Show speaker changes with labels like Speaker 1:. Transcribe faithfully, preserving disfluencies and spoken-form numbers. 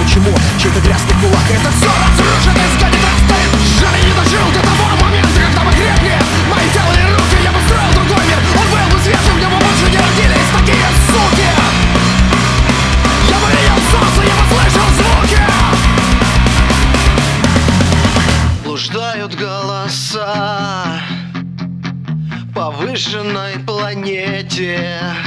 Speaker 1: почему чей-то грязный кулак это все разрушит и сгонит расстоит. Жаль, я не дожил до того момента, когда мы крепли мои тело и руки. Я бы строил другой мир, он был бы свежим, где бы больше не родились такие суки. Я бы видел солнце, я бы слышал звуки.
Speaker 2: Блуждают голоса по выжженной планете.